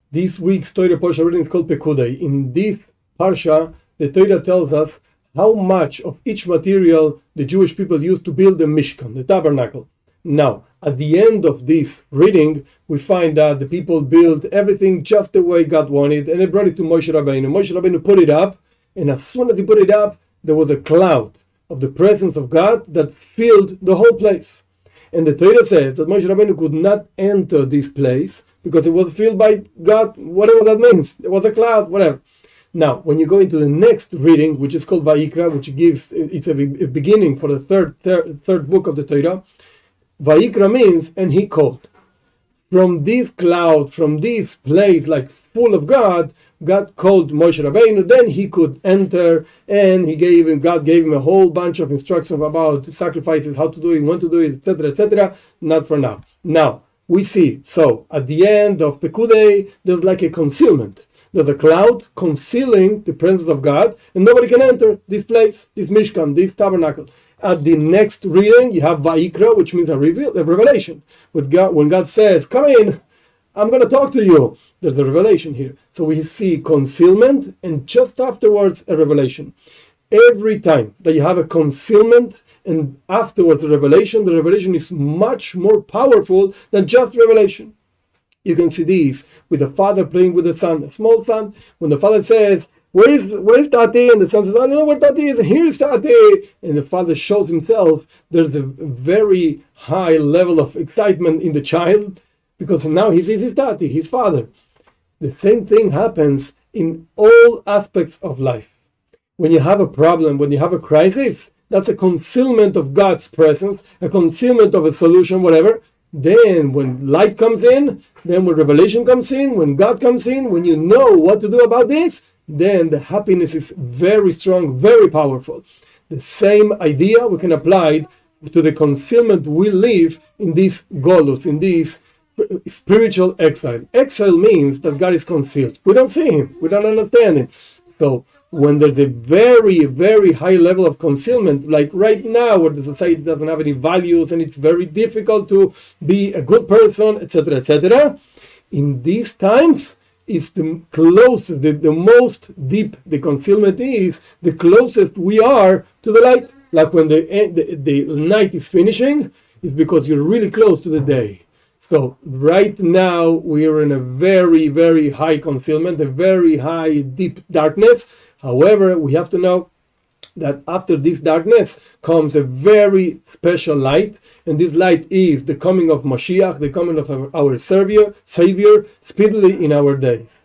This week's Torah Parsha reading is called Pekudei. In this Parsha, the Torah tells us how much of each material the Jewish people used to build the Mishkan, the tabernacle. Now, at the end of this reading, we find that the people built everything just the way God wanted, and they brought it to Moshe Rabbeinu. Moshe Rabbeinu put it up, and as soon as he put it up, there was a cloud of the presence of God that filled the whole place. And the Torah says that Moshe Rabbeinu could not enter this place because it was filled by God, whatever that means. There was a cloud, whatever. Now, when you go into the next reading, which is called Vayikra, which it's a beginning for the third book of the Torah. Vayikra means, and he called. From this cloud, from this place, like full of God, God called Moshe Rabbeinu. Then he could enter, and God gave him a whole bunch of instructions about sacrifices, how to do it, when to do it, etc., etc. Not for now. Now, we see, so at the end of Pekudei, there's like a concealment. There's a cloud concealing the presence of God, and nobody can enter this place, this Mishkan, this tabernacle. At the next reading, you have Vayikra, which means a revelation. When God says, come in, I'm going to talk to you. There's a revelation here. So we see concealment, and just afterwards, a revelation. Every time that you have a concealment, and afterwards the revelation is much more powerful than just revelation. You can see this with the father playing with the son, a small son. When the father says, where's Tati? And the son says, I don't know where Tati is. Here's Tati. And the father shows himself. There's a very high level of excitement in the child because now he sees his Tati, his father. The same thing happens in all aspects of life. When you have a problem, when you have a crisis, that's a concealment of God's presence, a concealment of a solution, whatever. Then when light comes in, then when revelation comes in, when God comes in, when you know what to do about this, then the happiness is very strong, very powerful. The same idea we can apply to the concealment we live in this golus, in this spiritual exile. Exile means that God is concealed. We don't see him. We don't understand him. So when there's a very, very high level of concealment, like right now where the society doesn't have any values and it's very difficult to be a good person, etc., etc., in these times, is the closest, the most deep the concealment is, the closest we are to the light. Like when the night is finishing, it's because you're really close to the day. So right now we are in a very, very high concealment, a very high deep darkness. However, we have to know that after this darkness comes a very special light, and this light is the coming of Mashiach, the coming of our Savior, speedily in our days.